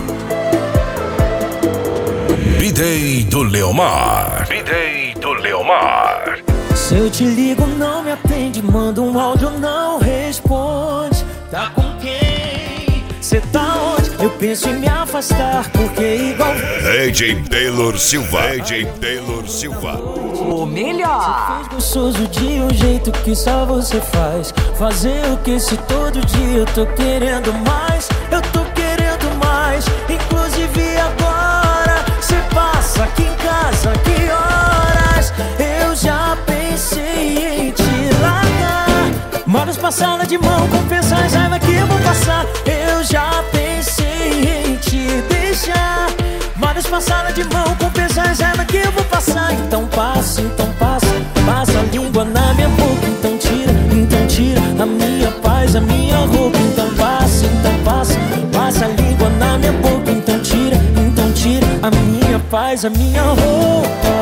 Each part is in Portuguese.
B-Day do Leomar. B-Day do Leomar. Se eu te ligo, não me atende. Manda um áudio, não responde. Tá com quem? Cê tá onde? Eu penso em me afastar, porque igual AJ Taylor Silva. AJ Taylor Silva. O melhor. Você fez gostoso de um jeito que só você faz. Fazer o que se todo dia eu tô querendo mais. Eu tô querendo mais. Inclusive agora cê passa aqui em casa, que horas? Eu já pensei em te largar, mas passada de mão compensa as raiva que eu vou passar. Eu já pensei em te deixar, mas passada de mão compensa as raiva que eu vou passar. Então passa a língua na minha boca. Então tira a minha paz, a minha roupa. Então passa a língua na minha boca. Então tira a minha paz, a minha roupa.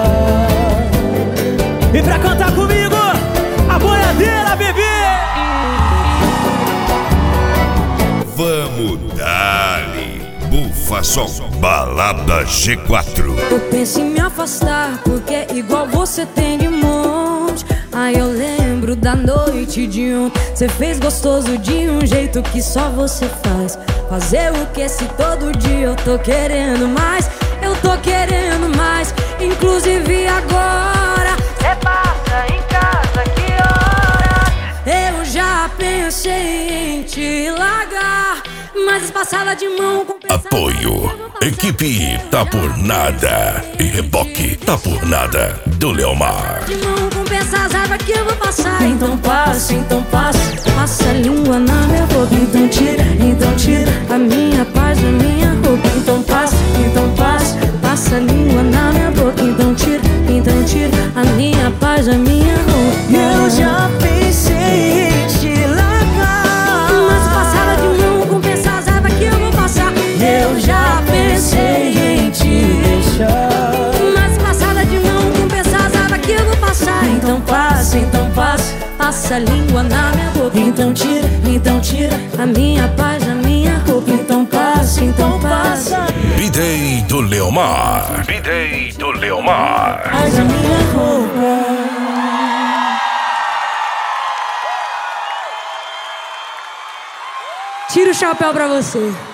E pra cantar comigo, a boiadeira, bebê! Vamos dar-lhe Bufason, balada G4. Eu penso em me afastar, porque igual você tem de monte. Aí eu lembro da noite de ontem. Cê fez gostoso de um jeito que só você faz. Fazer o que se todo dia eu tô querendo mais. Eu tô querendo mais. Inclusive agora cê passa em casa, que hora? Eu já pensei em te largar, mas passada de mão com Apoio. Equipe Tá Por Nada e Reboque Tá Por Nada do Leomar. de mão com essas ervas que eu vou passar. Então passa. Passa a língua na minha boca. Então tira a minha paz, a minha roupa. Então passa a língua na minha boca. Então tira a minha paz, a minha roupa. Eu já pensei em te largar, mas passada de mão com essas ervas que eu vou passar. eu já pensei em te deixar, mas passada de mão com essas ervas que eu vou passar. então passa, Passa a língua na minha boca. então tira a minha paz, a minha roupa. então passa, B-Day do Leomar. B-Day do Leomar. faz a minha roupa. Tira o chapéu pra você.